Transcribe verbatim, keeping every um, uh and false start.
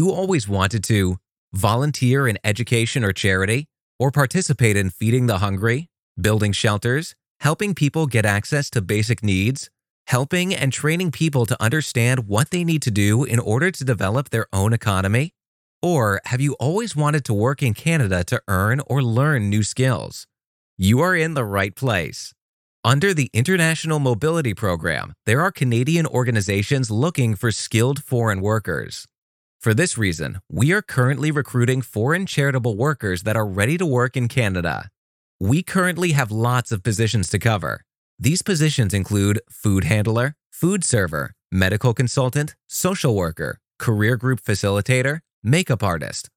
you always wanted to volunteer in education or charity, or participate in feeding the hungry, building shelters, helping people get access to basic needs, helping and training people to understand what they need to do in order to develop their own economy? Or have you always wanted to work in Canada to earn or learn new skills? You are in the right place. Under the International Mobility Program, there are Canadian organizations looking for skilled foreign workers. For this reason, we are currently recruiting foreign charitable workers that are ready to work in Canada. We currently have lots of positions to cover. These positions include food handler, food server, medical consultant, social worker, career group facilitator, makeup artist,